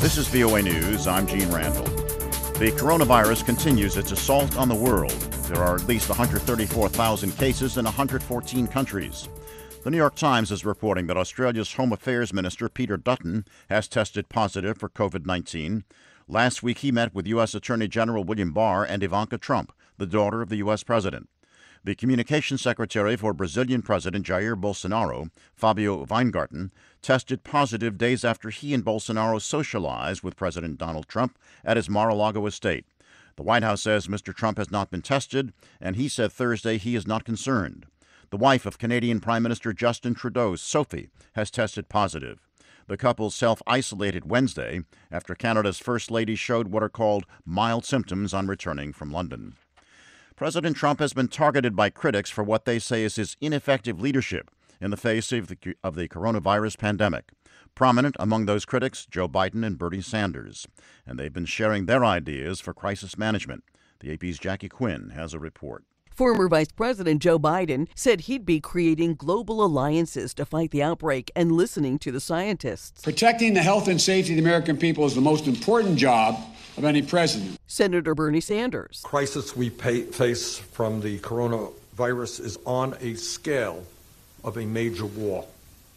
This is VOA News. I'm Gene Randall. The coronavirus continues its assault on the world. There are at least 134,000 cases in 114 countries. The New York Times is reporting that Australia's Home Affairs Minister Peter Dutton has tested positive for COVID-19. Last week, he met with U.S. Attorney General William Barr and Ivanka Trump, the daughter of the U.S. president. The Communications Secretary for Brazilian President Jair Bolsonaro, Fabio Weingarten, tested positive days after he and Bolsonaro socialized with President Donald Trump at his Mar-a-Lago estate. The White House says Mr. Trump has not been tested, and he said Thursday he is not concerned. The wife of Canadian Prime Minister Justin Trudeau, Sophie, has tested positive. The couple self-isolated Wednesday after Canada's First Lady showed what are called mild symptoms on returning from London. President Trump has been targeted by critics for what they say is his ineffective leadership in the face of the coronavirus pandemic. Prominent among those critics, Joe Biden and Bernie Sanders, and they've been sharing their ideas for crisis management. The AP's Jackie Quinn has a report. Former Vice President Joe Biden said he'd be creating global alliances to fight the outbreak and listening to the scientists. Protecting the health and safety of the American people is the most important job of any president. Senator Bernie Sanders. The crisis we face from the coronavirus is on a scale of a major war,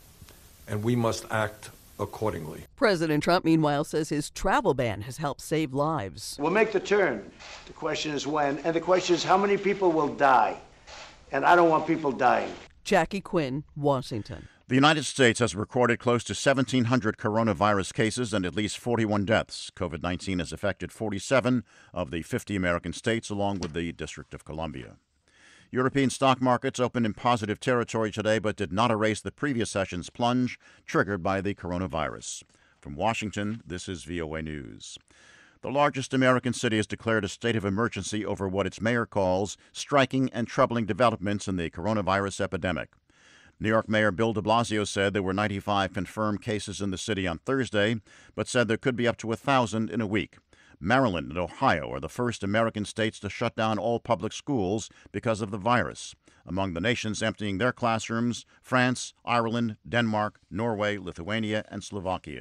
and we must act accordingly. President Trump, meanwhile, says his travel ban has helped save lives. We'll make the turn. The question is when, and the question is how many people will die. And I don't want people dying. Jackie Quinn, Washington. The United States has recorded close to 1,700 coronavirus cases and at least 41 deaths. COVID-19 has affected 47 of the 50 American states, along with the District of Columbia. European stock markets opened in positive territory today, but did not erase the previous session's plunge triggered by the coronavirus. From Washington, this is VOA News. The largest American city has declared a state of emergency over what its mayor calls striking and troubling developments in the coronavirus epidemic. New York Mayor Bill de Blasio said there were 95 confirmed cases in the city on Thursday, but said there could be up to 1,000 in a week. Maryland and Ohio are the first American states to shut down all public schools because of the virus. Among the nations emptying their classrooms, France, Ireland, Denmark, Norway, Lithuania, and Slovakia.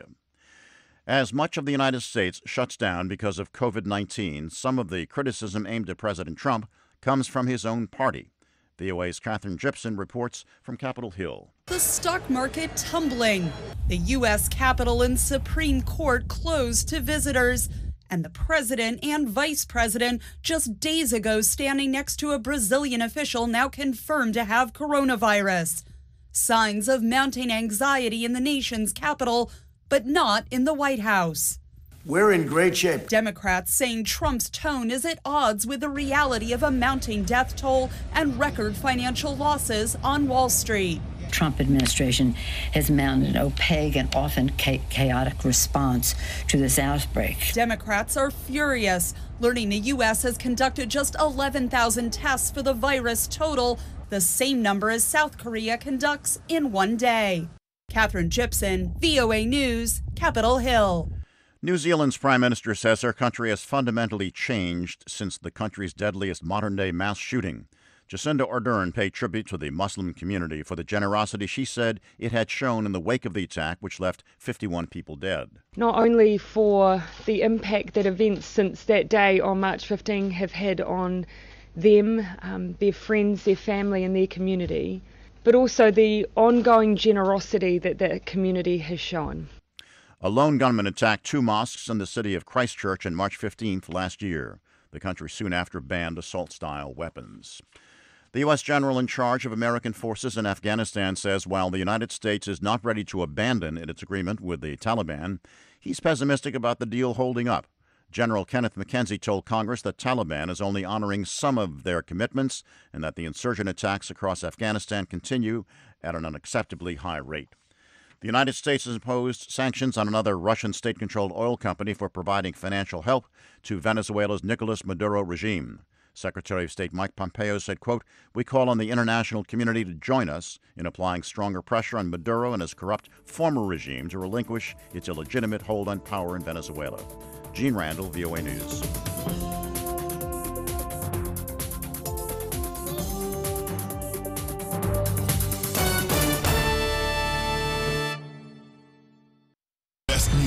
As much of the United States shuts down because of COVID-19, some of the criticism aimed at President Trump comes from his own party. VOA's Katherine Gypson reports from Capitol Hill. The stock market tumbling. The U.S. Capitol and Supreme Court closed to visitors. And the president and vice president just days ago standing next to a Brazilian official now confirmed to have coronavirus. Signs of mounting anxiety in the nation's capital, but not in the White House. We're in great shape. Democrats saying Trump's tone is at odds with the reality of a mounting death toll and record financial losses on Wall Street. Trump administration has mounted an opaque and often chaotic response to this outbreak. Democrats are furious, learning the U.S. has conducted just 11,000 tests for the virus total, the same number as South Korea conducts in one day. Katherine Gypson, VOA News, Capitol Hill. New Zealand's Prime Minister says her country has fundamentally changed since the country's deadliest modern-day mass shooting. Jacinda Ardern paid tribute to the Muslim community for the generosity she said it had shown in the wake of the attack, which left 51 people dead. Not only for the impact that events since that day on March 15 have had on them, their friends, their family and their community, but also the ongoing generosity that the community has shown. A lone gunman attacked two mosques in the city of Christchurch on March 15th last year. The country soon after banned assault-style weapons. The U.S. general in charge of American forces in Afghanistan says while the United States is not ready to abandon its agreement with the Taliban, he's pessimistic about the deal holding up. General Kenneth McKenzie told Congress that Taliban is only honoring some of their commitments and that the insurgent attacks across Afghanistan continue at an unacceptably high rate. The United States has imposed sanctions on another Russian state-controlled oil company for providing financial help to Venezuela's Nicolas Maduro regime. Secretary of State Mike Pompeo said, quote, "We call on the international community to join us in applying stronger pressure on Maduro and his corrupt former regime to relinquish its illegitimate hold on power in Venezuela." Gene Randall, VOA News.